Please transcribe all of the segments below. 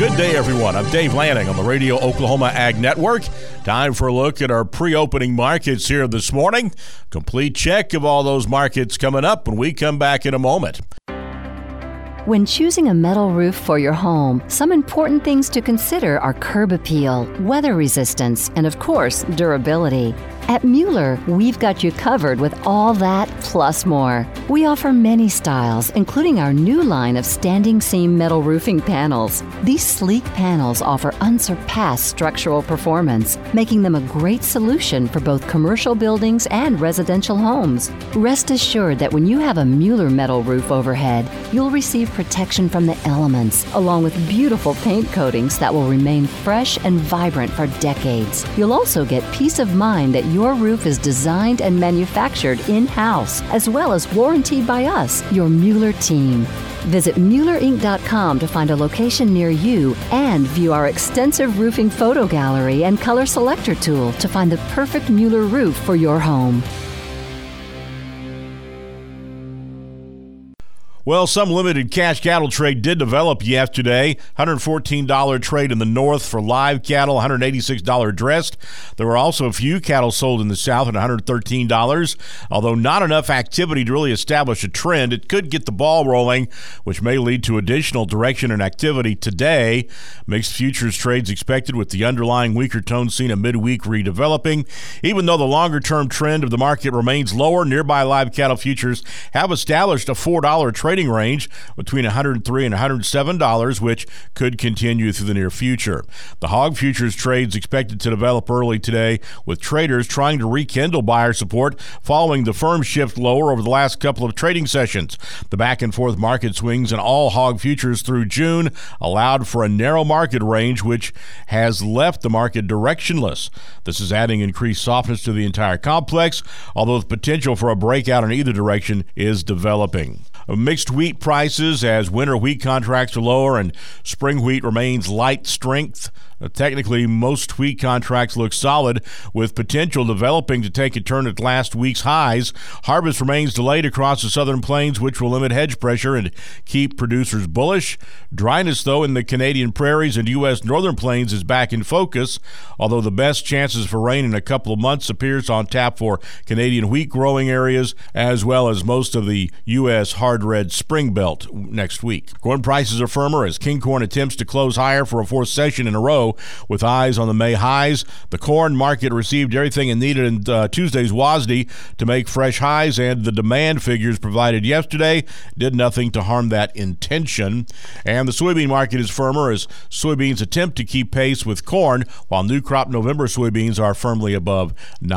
Good day, everyone. I'm Dave Lanning on the Radio Oklahoma Ag Network. Time for a look at our pre-opening markets here this morning. Complete check of all those markets coming up when we come back in a moment. When choosing a metal roof for your home, some important things to consider are curb appeal, weather resistance, and of course, durability. At Mueller, we've got you covered with all that plus more. We offer many styles, including our new line of standing seam metal roofing panels. These sleek panels offer unsurpassed structural performance, making them a great solution for both commercial buildings and residential homes. Rest assured that when you have a Mueller metal roof overhead, you'll receive protection from the elements, along with beautiful paint coatings that will remain fresh and vibrant for decades. You'll also get peace of mind that your roof is designed and manufactured in-house, as well as warranted by us, your Mueller team. Visit MuellerInc.com to find a location near you and view our extensive roofing photo gallery and color selector tool to find the perfect Mueller roof for your home. Well, some limited cash cattle trade did develop yesterday. $114 trade in the north for live cattle, $186 dressed. There were also a few cattle sold in the south at $113. Although not enough activity to really establish a trend, it could get the ball rolling, which may lead to additional direction and activity today. Mixed futures trades expected with the underlying weaker tone seen a midweek redeveloping. Even though the longer-term trend of the market remains lower, nearby live cattle futures have established a $4 trading range between $103 and $107, which could continue through the near future. The hog futures trades expected to develop early today, with traders trying to rekindle buyer support following the firm shift lower over the last couple of trading sessions. The back-and-forth market swings in all hog futures through June allowed for a narrow market range, which has left the market directionless. This is adding increased softness to the entire complex, although the potential for a breakout in either direction is developing. Mixed wheat prices as winter wheat contracts are lower and spring wheat remains light strength. Technically, most wheat contracts look solid, with potential developing to take a turn at last week's highs. Harvest remains delayed across the southern plains, which will limit hedge pressure and keep producers bullish. Dryness, though, in the Canadian prairies and U.S. northern plains is back in focus, although the best chances for rain in a couple of months appears on tap for Canadian wheat growing areas, as well as most of the U.S. hard red spring belt next week. Corn prices are firmer as King Corn attempts to close higher for a fourth session in a row, with eyes on the May highs. The corn market received everything it needed in Tuesday's WASDE to make fresh highs, and the demand figures provided yesterday did nothing to harm that intention. And the soybean market is firmer as soybeans attempt to keep pace with corn, while new crop November soybeans are firmly above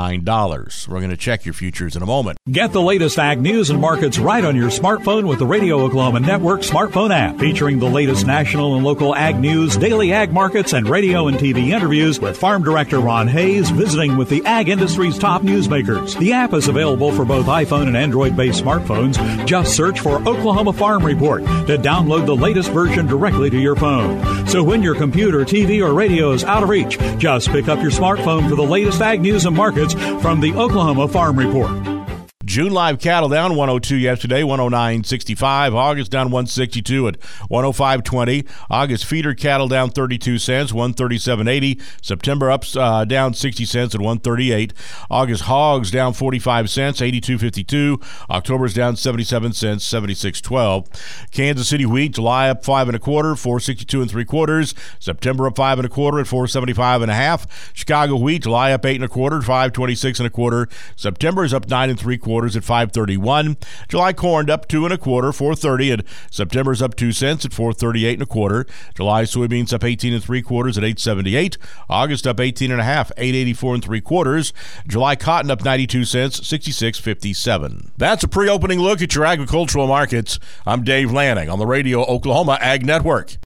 $9. We're going to check your futures in a moment. Get the latest ag news and markets right on your smartphone with the Radio Oklahoma Network smartphone app, featuring the latest national and local ag news, daily ag markets, and radio and TV interviews with Farm Director Ron Hayes visiting with the ag industry's top newsmakers. The app is available for both iPhone and Android-based smartphones. Just search for Oklahoma Farm Report to download the latest version directly to your phone. So when your computer, TV, or radio is out of reach, just pick up your smartphone for the latest ag news and markets from the Oklahoma Farm Report. June live cattle down 102 yesterday, 109.65. August down 162 at 105.20. August feeder cattle down 32 cents, 137.80. September up down 60 cents at 138. August hogs down 45 cents, 82.52. October's down 77 cents, 76.12. Kansas City wheat, July up 5 1/4, 462 3/4. September up 5 1/4 at 475 1/2. Chicago wheat, July up 8 1/4, 526 1/4. September is up 9 3/4 at 531. July corn up 2 1/4, 430, and September's up 2 cents at 438 1/4. July soybeans up 18 3/4 at 878. August up 18 1/2, 884 3/4. July cotton up 92 cents, 66.57. That's a pre-opening look at your agricultural markets. I'm Dave Lanning on the Radio Oklahoma Ag Network.